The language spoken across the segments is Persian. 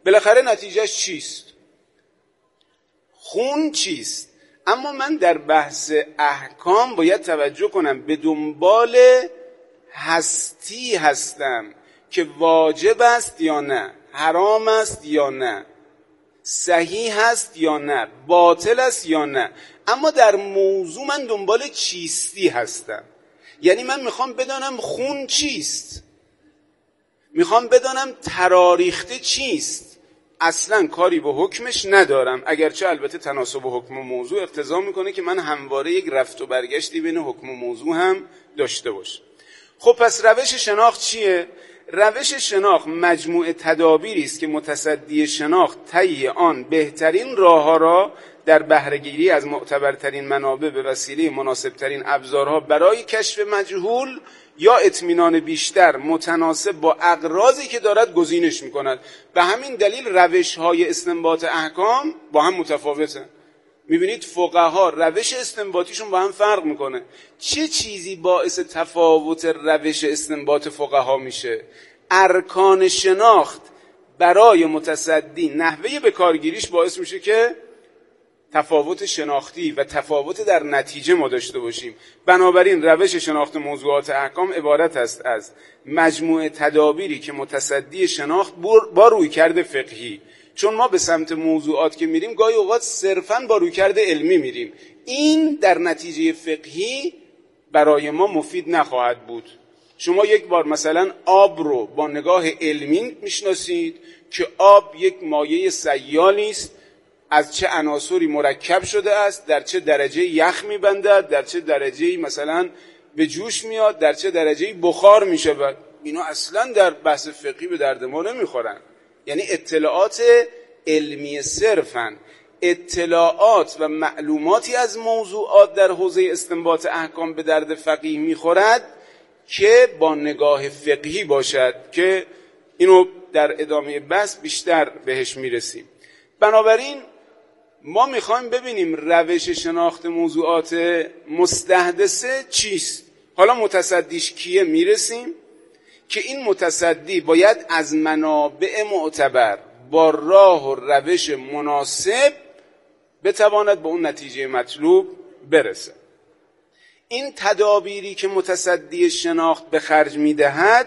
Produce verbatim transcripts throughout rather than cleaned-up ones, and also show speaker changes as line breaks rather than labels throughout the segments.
بالاخره نتیجهش چیست؟ خون چیست؟ اما من در بحث احکام باید توجه کنم به دنبال هستی هستم که واجب است یا نه، حرام است یا نه، صحیح است یا نه، باطل است یا نه. اما در موضوع من دنبال چیستی هستم. یعنی من میخوام بدانم خون چیست، میخوام بدانم تراریخته چیست. اصلا کاری به حکمش ندارم، اگرچه البته تناسب حکم و موضوع اقتضا میکنه که من همواره یک رفت و برگشتی بین حکم و موضوع هم داشته باشم. خب پس روش شناخت چیه؟ روش شناخت مجموعه تدابیری است که متصدی شناخت طی آن بهترین راه‌ها را در بهره‌گیری از معتبرترین منابع به وسیله مناسبترین ابزارها برای کشف مجهول یا اطمینان بیشتر متناسب با اغراضی که دارد گزینش می‌کند. به همین دلیل روش‌های استنباط احکام با هم متفاوتن. می‌بینید فقها روش استنباطیشون با هم فرق می‌کنه. چه چیزی باعث تفاوت روش استنباط فقها میشه؟ ارکان شناخت برای متصدی نحوه به کارگیریش باعث میشه که تفاوت شناختی و تفاوت در نتیجه ما داشته باشیم. بنابراین روش شناخت موضوعات احکام عبارت است از مجموعه تدابیری که متصدی شناخت با رویکرد فقهی، چون ما به سمت موضوعات که میریم گاهی اوقات صرفاً با رویکرد علمی میریم، این در نتیجه فقهی برای ما مفید نخواهد بود. شما یک بار مثلا آب رو با نگاه علمی میشناسید که آب یک مایع سیالی است، از چه عناصری مرکب شده است، در چه درجه یخ میبندد، در چه درجه مثلا به جوش میاد، در چه درجه بخار میشود. اینا اصلا در بحث فقهی به درد ما نمیخورن. یعنی اطلاعات علمی صرفاً. اطلاعات و معلوماتی از موضوعات در حوزه استنباط احکام به درد فقیه میخورد که با نگاه فقهی باشد، که اینو در ادامه بحث بیشتر بهش میرسیم. بنابراین ما میخوایم ببینیم روش شناخت موضوعات مستحدثه چیست. حالا متصدیش کیه میرسیم که این متصدی باید از منابع معتبر با راه و روش مناسب بتواند به اون نتیجه مطلوب برسه. این تدابیری که متصدی شناخت به خرج میدهد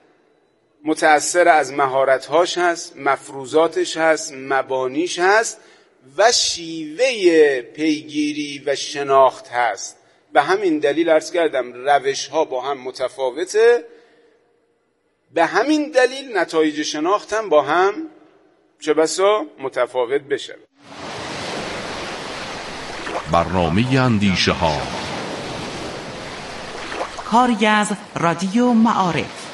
متأثر از مهارت‌هاش هست، مفروضاتش هست، مبانیش هست و شیوه پیگیری و شناخت هست. به همین دلیل عرض کردم روش‌ها با هم متفاوته، به همین دلیل نتایج شناخت هم با هم چه بسا متفاوت بشه.
برنامه اندیشه ها،
کاری از رادیو معارف.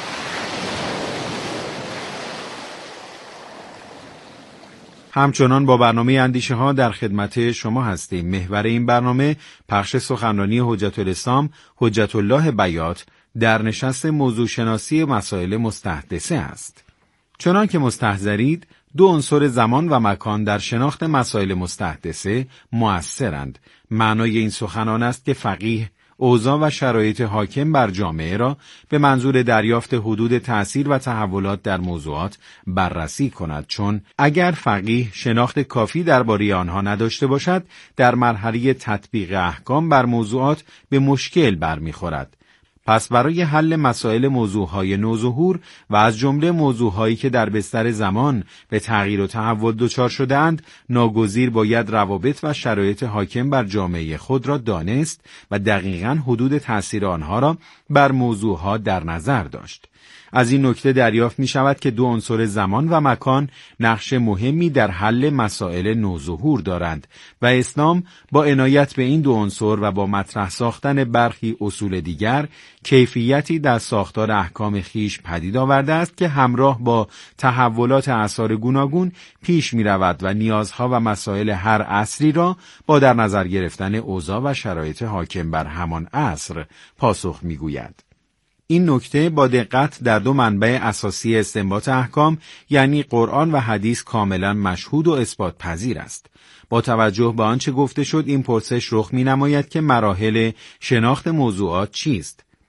همچنان با برنامه اندیشه ها در خدمت شما هستیم. محور این برنامه پخش سخنرانی حجت الاسلام حجت الله بیات در نشست موضوع شناسی مسائل مستحدثه است. چنان که مستحضرید، دو عنصر زمان و مکان در شناخت مسائل مستحدثه مؤثرند. معنای این سخنان است که فقیه اوضاع و شرایط حاکم بر جامعه را به منظور دریافت حدود تأثیر و تحولات در موضوعات بررسی کند، چون اگر فقیه شناخت کافی درباره آنها نداشته باشد، در مرحله تطبیق احکام بر موضوعات به مشکل برمیخورد. پس برای حل مسائل موضوعهای نوظهور و از جمله موضوعهایی که در بستر زمان به تغییر و تحول دچار شده‌اند، ناگزیر باید روابط و شرایط حاکم بر جامعه خود را دانست و دقیقاً حدود تأثیر آنها را بر موضوعها در نظر داشت. از این نکته دریافت می شود که دو عنصر زمان و مکان نقش مهمی در حل مسائل نوظهور دارند و اسلام با عنایت به این دو عنصر و با مطرح ساختن برخی اصول دیگر کیفیتی در ساختار احکام خیش پدید آورده است که همراه با تحولات اعصار گوناگون پیش می رود و نیازها و مسائل هر عصری را با در نظر گرفتن اوضاع و شرایط حاکم بر همان عصر پاسخ می گوید. این نکته با دقت در دو منبع اساسی استنباط احکام یعنی قرآن و حدیث کاملا مشهود و اثبات پذیر است. با توجه به آنچه گفته شد این پرسش رخ می نماید که مراحل شناخت موضوعات چیست؟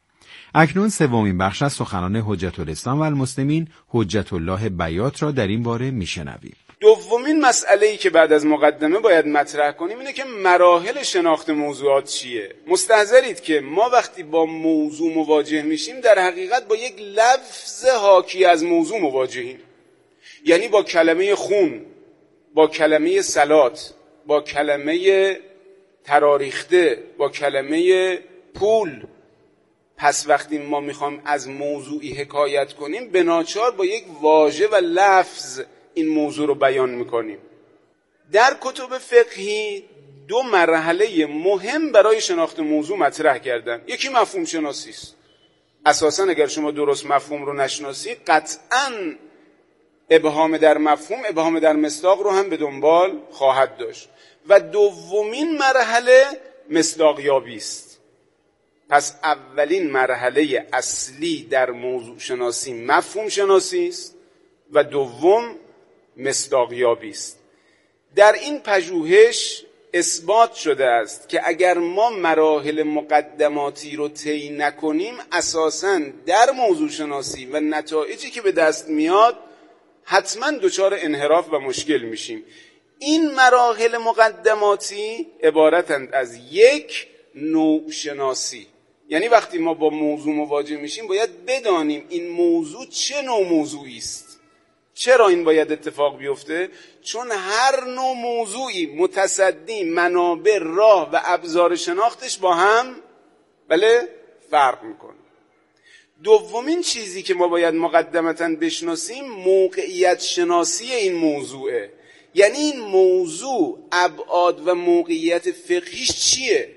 اکنون سومین بخش از سخنان حجت الاسلام و المسلمین حجت الله بیات را در این باره میشنویم.
دومین مسئله‌ای که بعد از مقدمه باید مطرح کنیم اینه که مراحل شناخت موضوعات چیه. مستحضرید که ما وقتی با موضوع مواجه میشیم در حقیقت با یک لفظ حاکی از موضوع مواجهیم. یعنی با کلمه خون، با کلمه صلات، با کلمه تراریخته، با کلمه پول. پس وقتی ما میخوام از موضوعی حکایت کنیم به ناچار با یک واژه و لفظ این موضوع رو بیان میکنیم. در کتب فقهی دو مرحله مهم برای شناخت موضوع مطرح کردن. یکی مفهوم شناسی است. اساساً اگر شما درست مفهوم رو نشناسید قطعاً ابهام در مفهوم، ابهام در مصداق رو هم به دنبال خواهد داشت. و دومین مرحله مصداقیابی است. پس اولین مرحله اصلی در موضوع شناسی مفهوم شناسی است و دوم مصداقیابی است. در این پژوهش اثبات شده است که اگر ما مراحل مقدماتی رو طی نکنیم اساساً در موضوع شناسی و نتایجی که به دست میاد حتما دچار انحراف و مشکل میشیم. این مراحل مقدماتی عبارتند از یک نوع شناسی. یعنی وقتی ما با موضوع مواجه میشیم باید بدانیم این موضوع چه نوع موضوعی است. چرا این باید اتفاق بیفته؟ چون هر نوع موضوعی متصدی منابع، راه و ابزار شناختش با هم بله فرق میکنه. دومین چیزی که ما باید مقدمتاً بشناسیم موقعیت شناسی این موضوعه. یعنی این موضوع ابعاد و موقعیت فقهیش چیه؟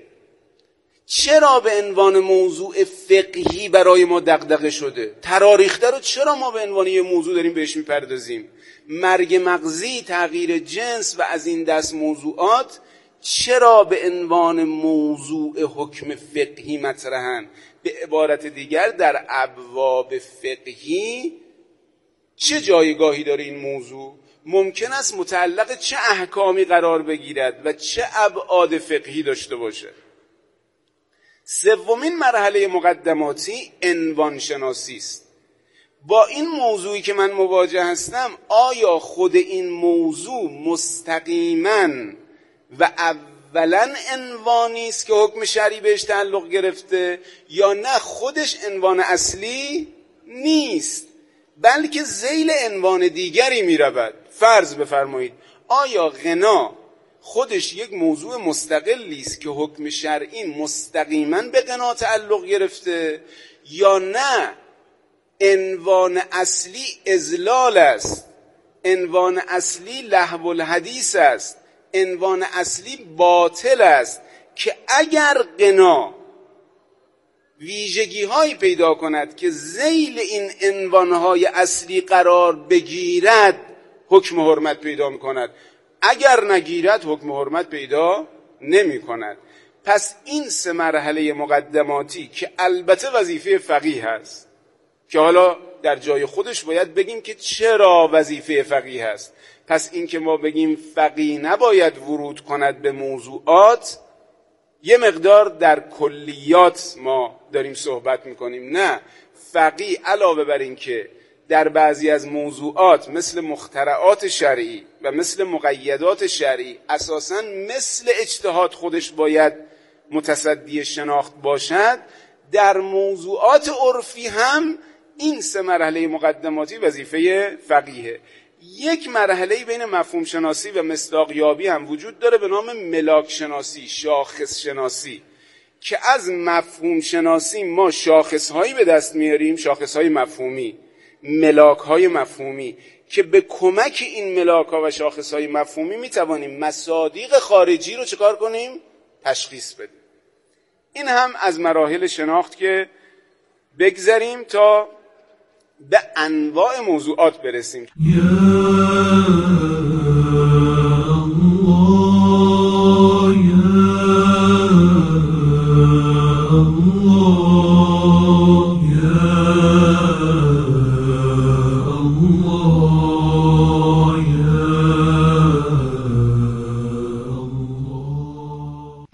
چرا به عنوان موضوع فقهی برای ما دغدغه شده؟ تراریخته رو چرا ما به عنوان یه موضوع داریم بهش میپردازیم؟ مرگ مغزی، تغییر جنس و از این دست موضوعات چرا به عنوان موضوع حکم فقهی مطرحن؟ به عبارت دیگر در ابواب فقهی چه جایگاهی داره این موضوع؟ ممکن است متعلق چه احکامی قرار بگیرد و چه ابعاد فقهی داشته باشه. سومین مرحله مقدماتی عنوان شناسی است. با این موضوعی که من مواجه هستم آیا خود این موضوع مستقیما و اولا عنوانی است که حکم شرعی بهش تعلق گرفته یا نه خودش عنوان اصلی نیست بلکه ذیل عنوان دیگری می رود؟ فرض بفرمایید آیا غنا خودش یک موضوع مستقلی است که حکم شرعی مستقیما به غنا تعلق گرفته یا نه عنوان اصلی اضلال است، عنوان اصلی لهو الحدیث است، عنوان اصلی باطل است که اگر غنا ویژگی هایی پیدا کند که ذیل این عنوان های اصلی قرار بگیرد حکم حرمت پیدا می کند، اگر نگیرد حکم حرمت پیدا نمی کند. پس این سه مرحله مقدماتی که البته وظیفه فقیه هست که حالا در جای خودش باید بگیم که چرا وظیفه فقیه هست. پس این که ما بگیم فقیه نباید ورود کند به موضوعات یه مقدار در کلیات ما داریم صحبت میکنیم. نه، فقیه علاوه بر این که در بعضی از موضوعات مثل مخترعات شرعی و مثل مقیدات شرعی اساساً مثل اجتهاد خودش باید متصدی شناخت باشد، در موضوعات عرفی هم این سه مرحله مقدماتی وظیفه فقیه. یک مرحله بین مفهوم شناسی و مصداقیابی هم وجود داره به نام ملاک شناسی، شاخص شناسی، که از مفهوم شناسی ما شاخصهایی به دست میاریم، شاخصهای مفهومی، ملاکهای مفهومی، که به کمک این ملاکها و شاخصهای مفهومی میتوانیم مصادیق خارجی رو چکار کنیم؟ تشخیص بدیم. این هم از مراحل شناخت که بگذریم تا به انواع موضوعات برسیم.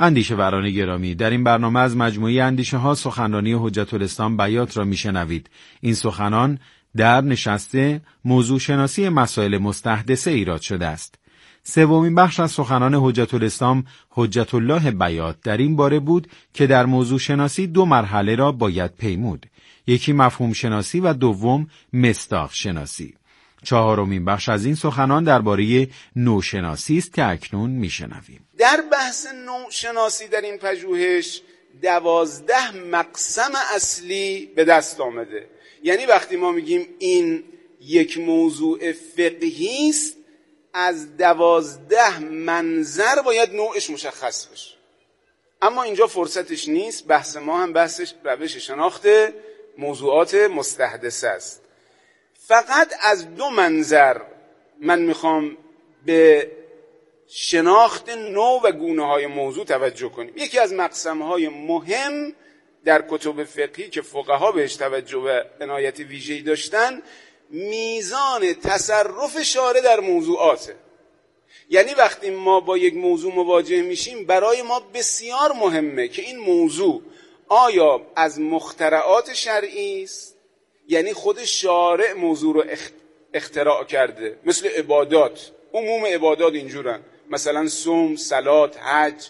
اندیشه‌وران گرامی، در این برنامه از مجموعه اندیشه ها سخنرانی حجت الاسلام بیات را میشنوید. این سخنان در نشست موضوع شناسی مسائل مستحدثه ایراد شده است. سومین بخش از سخنان حجت الاسلام حجت الله بیات در این باره بود که در موضوع شناسی دو مرحله را باید پیمود. یکی مفهوم شناسی و دوم مصداق شناسی. چهارمین بخش از این سخنان درباره نوشناسی است که اکنون میشنویم.
در بحث نوشناسی در این پژوهش دوازده مقسم اصلی به دست آمده. یعنی وقتی ما میگیم این یک موضوع فقهی است، از دوازده منظر باید نوعش مشخص بشه. اما اینجا فرصتش نیست. بحث ما هم بحثش روش شناخت موضوعات مستحدثه است. فقط از دو منظر من میخوام به شناخت نوع و گونه های موضوع توجه کنیم. یکی از مقسم های مهم در کتب فقهی که فقها بهش توجه و عنایت ویژه‌ای داشتن، میزان تصرف شارع در موضوعاته. یعنی وقتی ما با یک موضوع مواجه میشیم، برای ما بسیار مهمه که این موضوع آیا از مخترعات شرعی است، یعنی خود شارع موضوع رو اختراع کرده، مثل عبادات. عموم عبادات اینجورن، مثلا صوم، صلات، حج،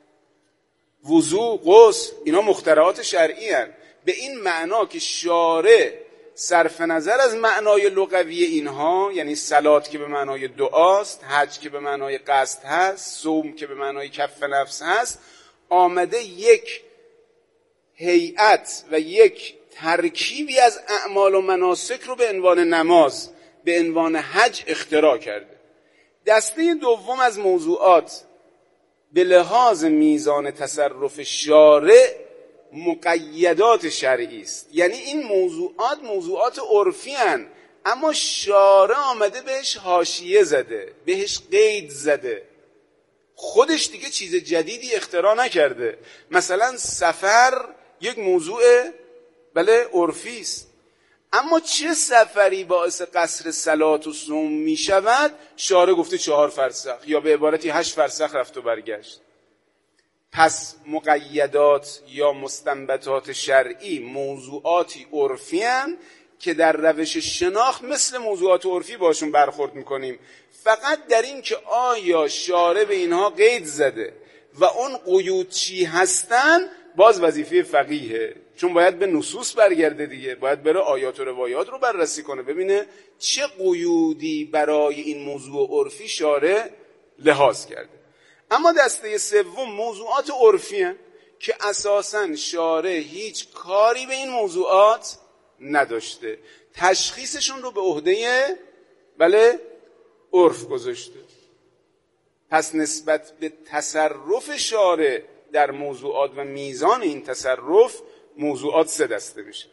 وضو، غسل، اینا مخترعات شرعی هستند. به این معنا که شارع صرف نظر از معنای لغوی اینها، یعنی صلات که به معنای دعاست، حج که به معنای قصد هست، صوم که به معنای کف نفس هست، آمده یک هیئت و یک ترکیبی از اعمال و مناسک رو به عنوان نماز، به عنوان حج اختراع کرده. دسته دوم از موضوعات به لحاظ میزان تصرف شارع مقیدات شرعی است. یعنی این موضوعات موضوعات عرفی هستند، اما شارع آمده بهش حاشیه زده، بهش قید زده. خودش دیگه چیز جدیدی اختراع نکرده. مثلا سفر یک موضوع بله عرفی است، اما چه سفری باعث قصر صلات و صوم می شود؟ شارع گفته چهار فرسخ، یا به عبارتی هشت فرسخ رفت و برگشت. پس مقیدات یا مستنبطات شرعی موضوعاتی عرفی هستند که در روش شناخت مثل موضوعات عرفی باشون برخورد میکنیم، فقط در این که آیا شارع به اینها قید زده و اون قیود چی هستن باز وظیفه فقیهه، چون باید به نصوص برگرده دیگه، باید بره آیات و روایات رو بررسی کنه، ببینه چه قیودی برای این موضوع عرفی شارع لحاظ کرده. اما دسته سوم موضوعات عرفی هستند که اساساً شارع هیچ کاری به این موضوعات نداشته، تشخیصشون رو به عهده بله عرف گذاشته. پس نسبت به تصرف شارع در موضوعات و میزان این تصرف، موضوعات سه دسته میشه.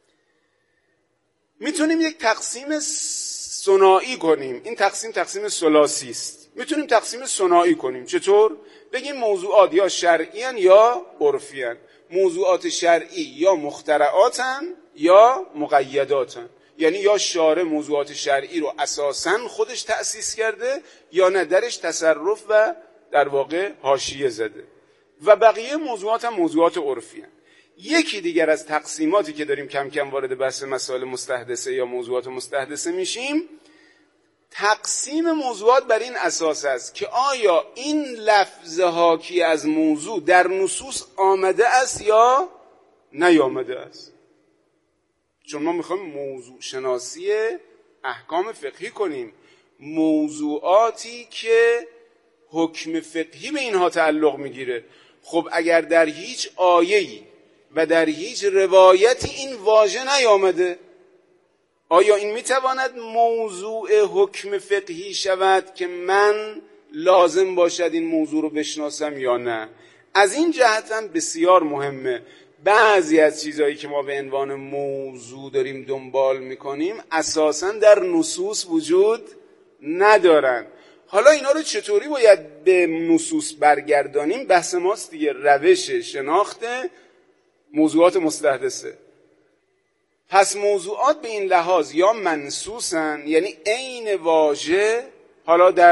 میتونیم یک تقسیم ثنایی کنیم. این تقسیم تقسیم ثلاثی است. میتونیم تقسیم ثنایی کنیم. چطور؟ بگیم موضوعات یا شرعی ان یا عرفی ان. موضوعات شرعی یا مخترعاتن یا مقیداتن. یعنی یا شارع موضوعات شرعی رو اساساً خودش تأسیس کرده، یا نه درش تصرف و در واقع حاشیه زده، و بقیه موضوعات هم موضوعات عرفی هستند. یکی دیگر از تقسیماتی که داریم کم کم وارد بحث مسائل مستحدثه یا موضوعات مستحدثه میشیم، تقسیم موضوعات بر این اساس است که آیا این لفظ حاکی از موضوع در نصوص آمده است یا نیامده است. چون ما میخوایم موضوع شناسی احکام فقهی کنیم، موضوعاتی که حکم فقهی به اینها تعلق میگیره. خب اگر در هیچ آیه‌ای و در هیچ روایتی این واژه نیامده، آیا این میتواند موضوع حکم فقهی شود که من لازم باشد این موضوع رو بشناسم یا نه؟ از این جهت هم بسیار مهمه. بعضی از چیزهایی که ما به عنوان موضوع داریم دنبال میکنیم اساساً در نصوص وجود ندارن. حالا اینا رو چطوری باید به نصوص برگردانیم؟ بحث ماست دیگه، روش شناخت موضوعات مستحدثه. پس موضوعات به این لحاظ یا منصوصن، یعنی عین واژه حالا در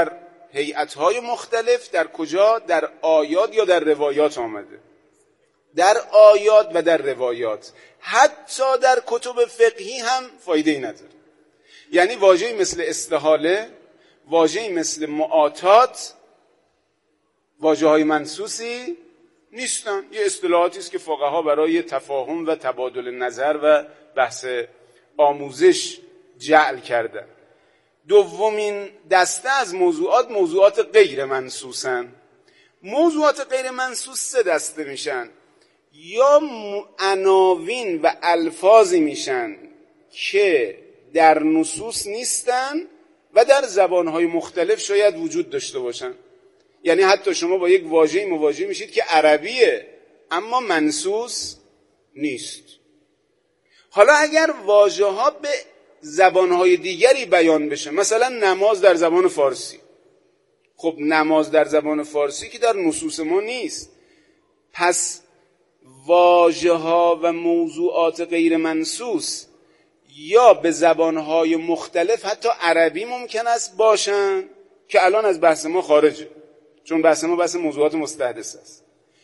هیئت‌های مختلف در کجا؟ در آیات یا در روایات آمده. در آیات و در روایات، حتی در کتب فقهی هم فایده ای نداره. یعنی واژه‌ای مثل استحاله، واژه‌ای مثل معاطات، واژه‌های منسوسی نیستن. یه اصطلاحاتی است که فقها برای تفاهم و تبادل نظر و بحث آموزش جعل کردن. دومین دسته از موضوعات موضوعات غیر منسوسن. موضوعات غیر منسوس سه دسته میشن. یا عناوین و الفاظی میشن که در نصوص نیستن و در زبانهای مختلف شاید وجود داشته باشن. یعنی حتی شما با یک واژه‌ای مواجه میشید که عربیه اما منسوس نیست. حالا اگر واژه‌ها به زبانهای دیگری بیان بشه، مثلا نماز در زبان فارسی، خب نماز در زبان فارسی که در نصوص ما نیست، پس واژه‌ها و موضوعات غیر منسوس یا به زبانهای مختلف حتی عربی ممکن است باشن که الان از بحث ما خارجه، چون بحث ما بحث موضوعات مستحدث است.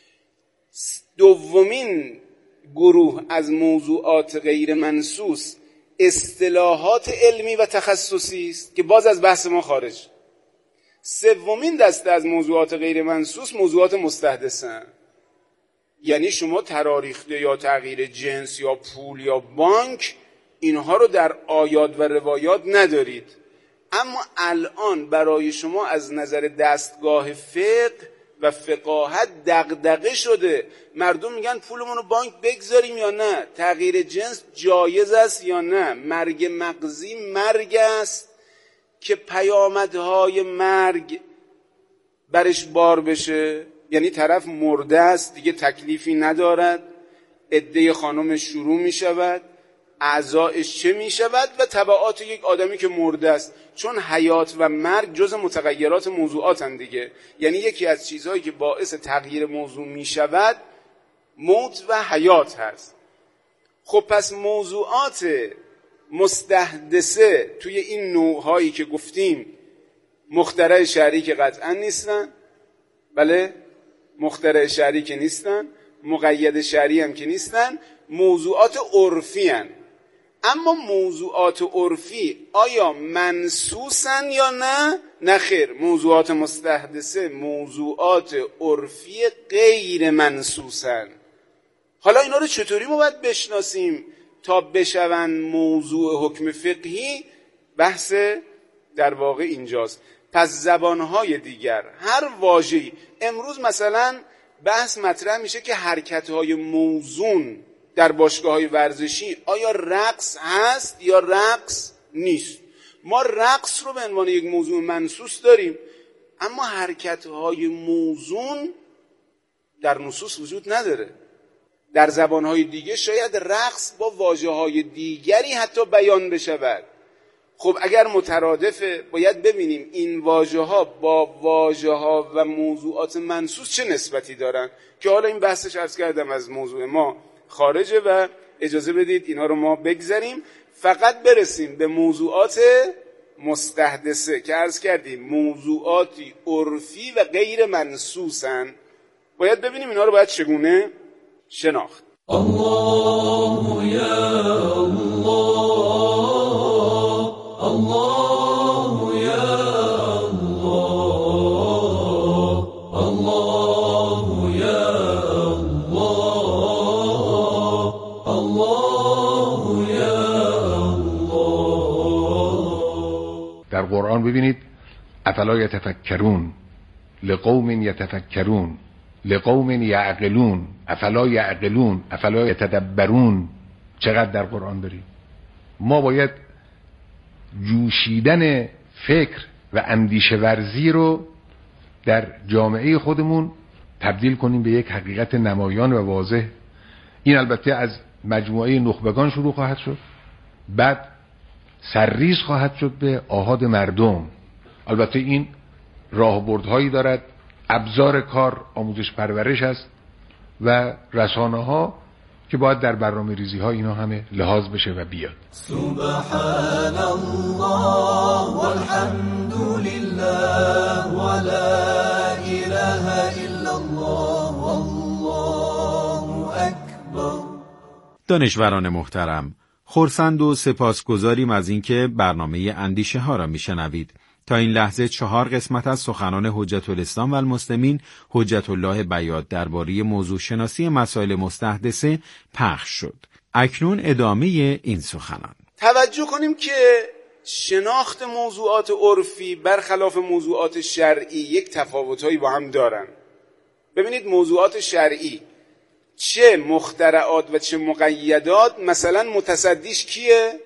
دومین گروه از موضوعات غیر منسوس اصطلاحات علمی و تخصصی است که باز از بحث ما خارج. سومین دسته از موضوعات غیر منسوس موضوعات مستحدثن. یعنی شما تراریخته یا تغییر جنس یا پول یا بانک اینها رو در آیات و روایات ندارید. اما الان برای شما از نظر دستگاه فقه و فقاهت دغدغه شده. مردم میگن پولمون رو بانک بگذاریم یا نه، تغییر جنس جایز است یا نه، مرگ مغزی مرگ است که پیامدهای مرگ برش بار بشه. یعنی طرف مرده است دیگه تکلیفی ندارد، عده خانم شروع می شود، اعضایش چه می شود و تبعات یک آدمی که مرده است. چون حیات و مرگ جز متغیرات موضوعات هم دیگه. یعنی یکی از چیزهایی که باعث تغییر موضوع می شود موت و حیات هست. خب پس موضوعات مستحدثه توی این نوعهایی که گفتیم مخترع شرعی که قطعا نیستن، بله مخترع شرعی که نیستن، مقید شرعی هم که نیستن، موضوعات عرفی هن. اما موضوعات عرفی آیا منسوسن یا نه؟ نه خیر، موضوعات مستحدثه موضوعات عرفی غیر منسوسن. حالا اینا رو چطوری ما باید بشناسیم تا بشون موضوع حکم فقهی؟ بحث در واقع اینجاست. پس زبانهای دیگر هر واژه‌ای، امروز مثلا بحث مطرح میشه که حرکت‌های موزون در باشگاه‌های ورزشی آیا رقص هست یا رقص نیست. ما رقص رو به عنوان یک موضوع منسوس داریم، اما حرکت‌های موزون در نصوص وجود نداره. در زبان‌های دیگه شاید رقص با واژه‌های دیگری حتی بیان بشود. خب اگر مترادفه باید ببینیم این واژه‌ها با واژه‌ها و موضوعات منسوس چه نسبتی دارن، که حالا این بحثش عرض کردم از موضوع ما خارجه و اجازه بدید اینا رو ما بگذاریم، فقط برسیم به موضوعات مستحدثه که عرض کردیم موضوعاتی عرفی و غیر منسوسن. باید ببینیم اینا رو باید چگونه شناخت. الله یا الله، الله یا الله، الله یا الله، الله یا الله.
در قرآن ببینید افلا یتفکرون لقوم یتفکرون لقوم یعقلون افلا یعقلون افلا یتدبرون. چقدر در قرآن داریم. ما باید جوشیدن فکر و اندیشه ورزی رو در جامعه خودمون تبدیل کنیم به یک حقیقت نمایان و واضح. این البته از مجموعه نخبگان شروع خواهد شد، بعد سرریز خواهد شد به آحاد مردم. البته این راهبردهایی دارد، ابزار کار آموزش پرورش است و رسانه ها که باید در برنامه ریزی ها اینا همه لحاظ بشه و بیاد.
سبحان الله والحمد لله
دانشوران محترم، خرسند و سپاسگزاریم از اینکه برنامه اندیشه ها را میشنوید. تا این لحظه چهار قسمت از سخنان حجت الاسلام و المسلمین حجت الله بیات درباره موضوع شناسی مسائل مستحدثه پخش شد. اکنون ادامه این سخنان.
توجه کنیم که شناخت موضوعات عرفی برخلاف موضوعات شرعی یک تفاوت‌هایی با هم دارن. ببینید موضوعات شرعی چه مخترعات و چه مقیدات، مثلا متصدیش کیه؟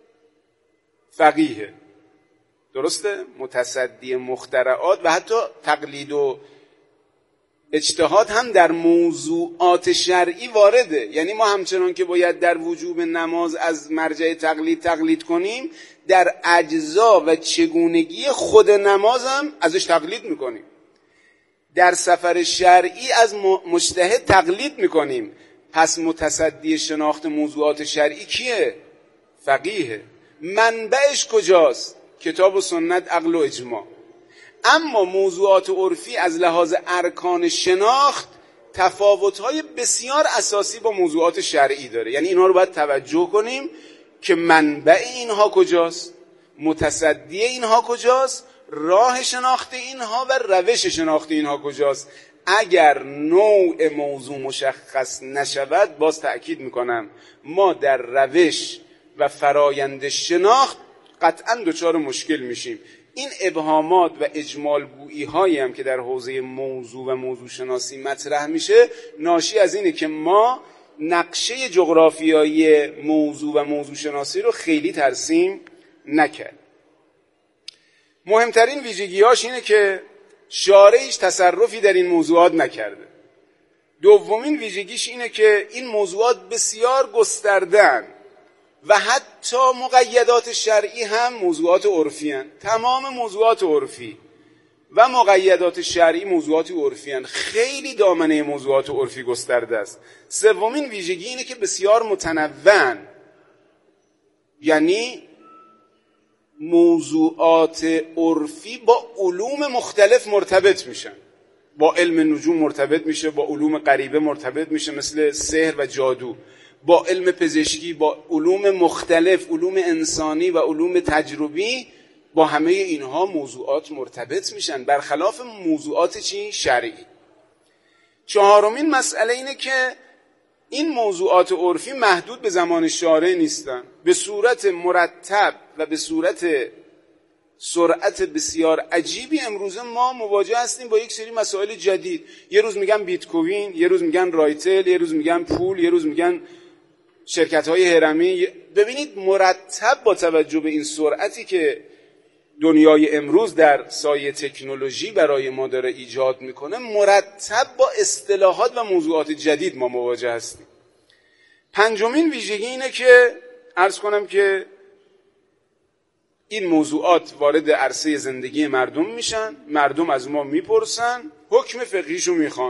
فقیه. درسته؟ متصدی مخترعات و حتی تقلید و اجتهاد هم در موضوعات شرعی وارده. یعنی ما همچنان که باید در وجوب نماز از مرجع تقلید تقلید کنیم، در اجزا و چگونگی خود نماز هم ازش تقلید میکنیم. در سفر شرعی از مجتهد تقلید میکنیم. پس متصدی شناخت موضوعات شرعی کیه؟ فقیه. منبعش کجاست؟ کتاب و سنت، عقل و اجماع. اما موضوعات عرفی از لحاظ ارکان شناخت تفاوت‌های بسیار اساسی با موضوعات شرعی داره. یعنی اینها رو باید توجه کنیم که منبع اینها کجاست، متصدی اینها کجاست، راه شناخت اینها و روش شناخت اینها کجاست. اگر نوع موضوع مشخص نشود، باز تأکید میکنم ما در روش و فرایند شناخت قطعا دچار مشکل میشیم. این ابهامات و اجمالگویی هایی هم که در حوزه موضوع و موضوع شناسی مطرح میشه ناشی از اینه که ما نقشه جغرافیایی موضوع و موضوع شناسی رو خیلی ترسیم نکرد. مهمترین ویژگی‌هاش اینه که شارع هیچ تصرفی در این موضوعات نکرده. دومین ویژگیش اینه که این موضوعات بسیار گسترده‌اند و حتی مقیدات شرعی هم موضوعات عرفی هستند. تمام موضوعات عرفی و مقیدات شرعی موضوعات عرفی هستند. خیلی دامنه موضوعات عرفی گسترده است. سومین ویژگی اینه که بسیار متنوعن. یعنی موضوعات عرفی با علوم مختلف مرتبط میشن. با علم نجوم مرتبط میشه، با علوم غریبه مرتبط میشه مثل سحر و جادو، با علم پزشکی، با علوم مختلف، علوم انسانی و علوم تجربی، با همه اینها موضوعات مرتبط میشن برخلاف موضوعات چی؟ شرعی. چهارمین مسئله اینه که این موضوعات عرفی محدود به زمان شارع نیستن. به صورت مرتب و به صورت سرعت بسیار عجیبی امروزه ما مواجه هستیم با یک سری مسائل جدید. یه روز میگن بیت کوین، یه روز میگن رایتل، یه روز میگن پول، یه روز میگن شرکت‌های هرمی. ببینید مرتب با توجه به این سرعتی که دنیای امروز در سایه تکنولوژی برای ما داره ایجاد میکنه، مرتب با اصطلاحات و موضوعات جدید ما مواجه هستیم. پنجمین ویژگی اینه که عرض کنم که این موضوعات وارد عرصه زندگی مردم میشن، مردم از ما میپرسن، حکم فقهیشو میخوان.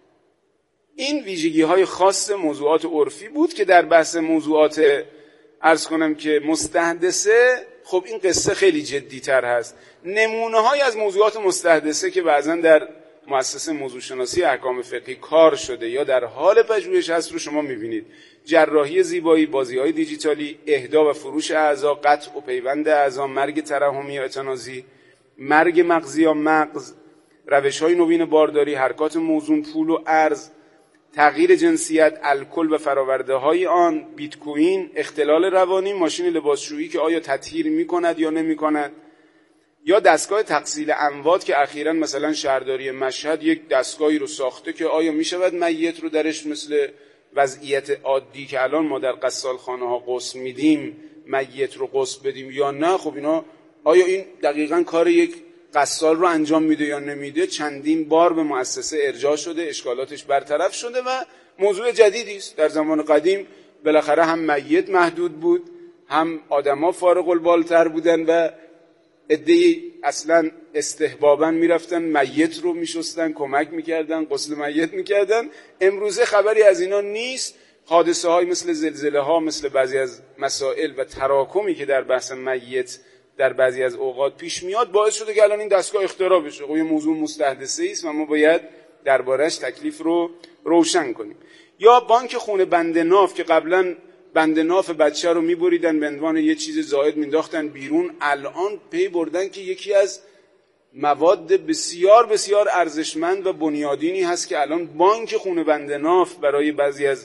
این ویژگی های خاص موضوعات عرفی بود که در بحث موضوعات عرض کنم که مستحدثه، خب این قصه خیلی جدی تر هست. نمونه های از موضوعات مستحدثه که بعضا در مؤسسه موضوع شناسی احکام فقهی کار شده یا در حال پژوهش هست رو شما میبینید. جراحی زیبایی، بازی های دیجیتالی، اهدا و فروش اعضا، قطع و پیوند اعضا، مرگ ترحمی یا اتنازی، مرگ مغزی یا مغز، روش های نوین بارداری، حرکات موزون، پول و ارز، تغییر جنسیت، الکل و فراورده های آن، بیت کوین، اختلال روانی، ماشین لباسشویی که آیا تطهیر میکند یا نمیکند، یا دستگاه تغسیل اموات که اخیراً مثلا شهرداری مشهد یک دستگاهی رو ساخته که آیا میشود میت رو درش مثل وضعیت عادی که الان ما در غسالخانه ها غسل میدیم میت رو غسل بدیم یا نه. خب اینا آیا این دقیقاً کار یک غسال رو انجام میده یا نمیده؟ چندین بار به مؤسسه ارجاع شده، اشکالاتش برطرف شده و موضوع جدیدی است. در زمان قدیم بالاخره هم میت محدود بود، هم آدما فارغ البالتر بودن و عده‌ای اصلا استحباباً میرفتن میت رو میشستن، کمک میکردن، غسل میت میکردن. امروزه خبری از اینا نیست. حادثه های مثل زلزله ها، مثل بعضی از مسائل و تراکمی که در بحث میت در بعضی از اوقات پیش میاد باعث شده که الان این دستگاه اختراع بشه. خب این موضوع مستحدثه است و ما باید دربارش تکلیف رو روشن کنیم. یا بانک خون بند ناف که قبلا بند ناف بچه رو میبریدن به عنوان یه چیز زائد مینداختن بیرون، الان پی بردن که یکی از مواد بسیار بسیار ارزشمند و بنیادینی هست که الان بانک خون بند ناف برای بعضی از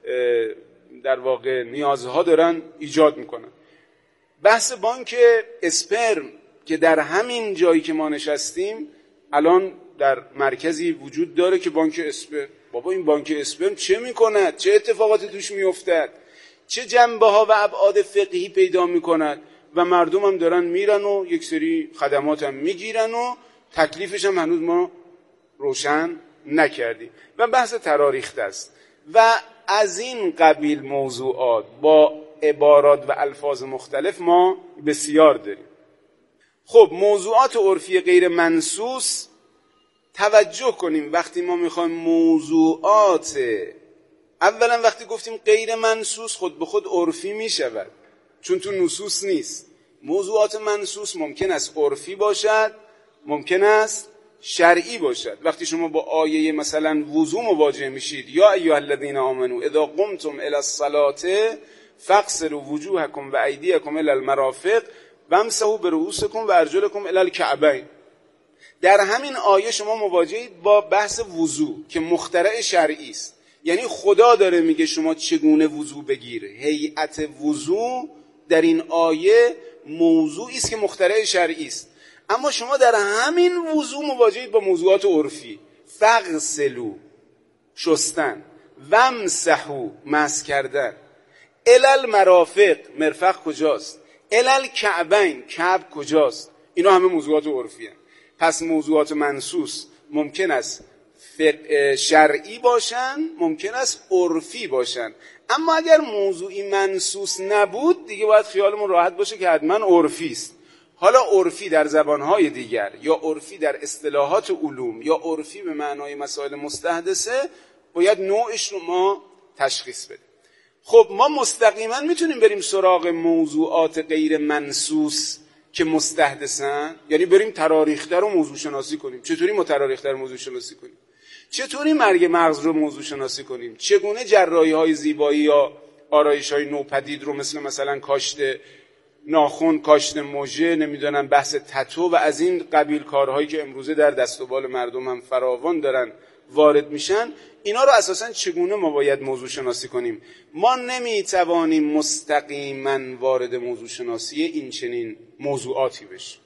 در واقع نیازها دارن ایجاد میکنن. بحث بانک اسپرم که در همین جایی که ما نشستیم الان در مرکزی وجود داره که بانک اسپرم. بابا این بانک اسپرم چه میکند؟ چه اتفاقاتی توش میافتد؟ چه جنبه ها و ابعاد فقهی پیدا میکند؟ و مردم هم دارن میرن و یک سری خدمات هم میگیرن و تکلیفش هم هنوز ما روشن نکردیم. و بحث تراریخت است و از این قبیل موضوعات با عبارات و الفاظ مختلف ما بسیار داریم. خب موضوعات عرفی غیر منصوص، توجه کنیم وقتی ما میخوایم موضوعات، اولا وقتی گفتیم غیر منصوص خود به خود عرفی میشود چون تو نصوص نیست. موضوعات منصوص ممکن است عرفی باشد، ممکن است شرعی باشد. وقتی شما با آیه مثلا وضو مواجه میشید، یا ایها الذین آمنو اذا قمتم الی الصلاة فاغسلوا وجوهکم و ایدیکم الی المرافق وامسحوا برؤوسکم و ارجلکم الی الکعبین، در همین آیه شما مواجهید با بحث وضو که مخترع شرعی است. یعنی خدا داره میگه شما چگونه وضو بگیر. هیئت وضو در این آیه موضوعی است که مخترع شرعی است. اما شما در همین وضو مواجهید با موضوعات عرفی. فغسلوا شستن، وامسحوا مسح کردن، الی المرافق مرفق کجاست، الی الکعبین کعب کجاست، اینا همه موضوعات عرفی هستند. پس موضوعات منصوص ممکن است شرعی باشن، ممکن است عرفی باشن. اما اگر موضوعی منصوص نبود دیگه باید خیالمون راحت باشه که حتما عرفی است. حالا عرفی در زبانهای دیگر یا عرفی در اصطلاحات علوم یا عرفی به معنای مسائل مستحدثه، باید نوعش رو ما تشخیص بدیم. خب ما مستقیما میتونیم بریم سراغ موضوعات غیر منصوص که مستحدثن، یعنی بریم تراریخته رو موضوع شناسی کنیم. چطوری ما تراریخته رو موضوع شناسی کنیم؟ چطوری مرگ مغز رو موضوع شناسی کنیم؟ چگونه جراحی های زیبایی یا آرایش های نوپدید رو مثل مثلا کاشت ناخن، کاشت مژه، نمیدونم بحث تتو و از این قبیل کارهایی که امروزه در دست و بال مردم هم فراوان دارن وارد میشن، اینا رو اساساً چگونه ما باید موضوع شناسی کنیم؟ ما نمیتوانیم مستقیما وارد موضوع شناسی این چنین موضوعاتی بشیم.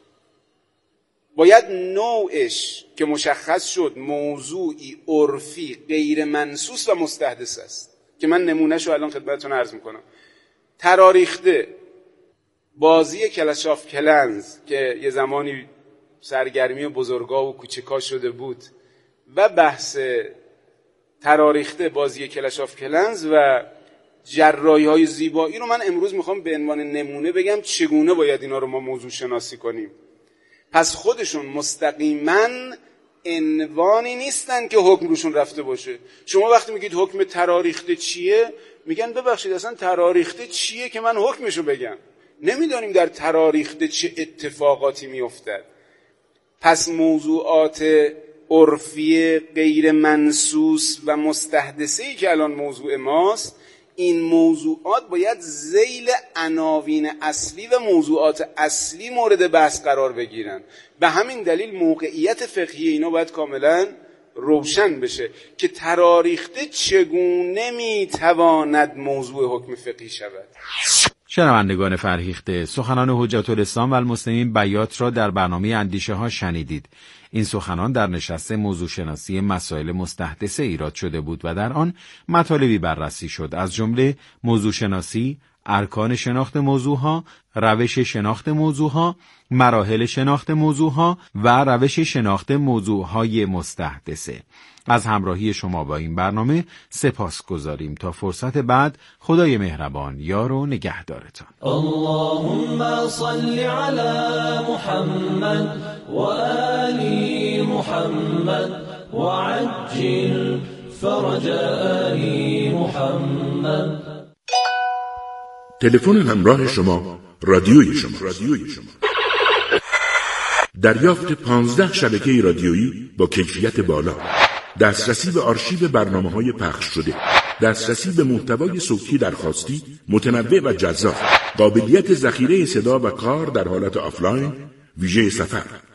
باید نوعش که مشخص شد موضوعی عرفی غیر منصوص و مستحدث است که من نمونهش رو الان خدمتتون عرض میکنم. تراریخته، بازی کلش آف کلنز که یه زمانی سرگرمی بزرگا و کوچکا شده بود و بحث تراریخته، بازی کلش آف کلنز و جراحی های زیبایی رو من امروز میخوام به عنوان نمونه بگم چگونه باید اینا رو ما موضوع شناسی کنیم. پس خودشون مستقیما عنوانی نیستن که حکم روشون رفته باشه. شما وقتی میگید حکم تراریخته چیه، میگن ببخشید اصلا تراریخته چیه که من حکمشو بگم؟ نمیدانیم در تراریخته چه اتفاقاتی میافتد. پس موضوعات عرفی غیر منصوص و مستحدثه‌ای که الان موضوع ماست، این موضوعات باید ذیل عناوین اصلی و موضوعات اصلی مورد بحث قرار بگیرن. به همین دلیل موقعیت فقهی اینا باید کاملا روشن بشه که تراریخته چگونه میتواند موضوع حکم فقهی شود.
شنوندگان فرهیخته، سخنان حجت الاسلام و المسلمین بیات را در برنامه اندیشه ها شنیدید. این سخنان در نشست موضوع شناسی مسائل مستحدثه ایراد شده بود و در آن مطالبی بررسی شد، از جمله موضوع شناسی، ارکان شناخت موضوعها، روش شناخت موضوعها، مراحل شناخت موضوعها و روش شناخت موضوعهای مستحدثه. از همراهی شما با این برنامه سپاس گذاریم. تا فرصت بعد، خدای مهربان یار و نگهدارتان.
اللهم صل علی محمد و آل محمد و عجل فرج آل محمد.
تلفن همراه شما رادیوی شما رادیوی شما دریافت پانزده شبکه رادیویی با کیفیت بالا. دسترسی به آرشیو برنامه‌های پخش شده، دسترسی به محتوای صوتی درخواستی متنوع و جذاب، قابلیت ذخیره صدا و کار در حالت آفلاین، ویژه سفر.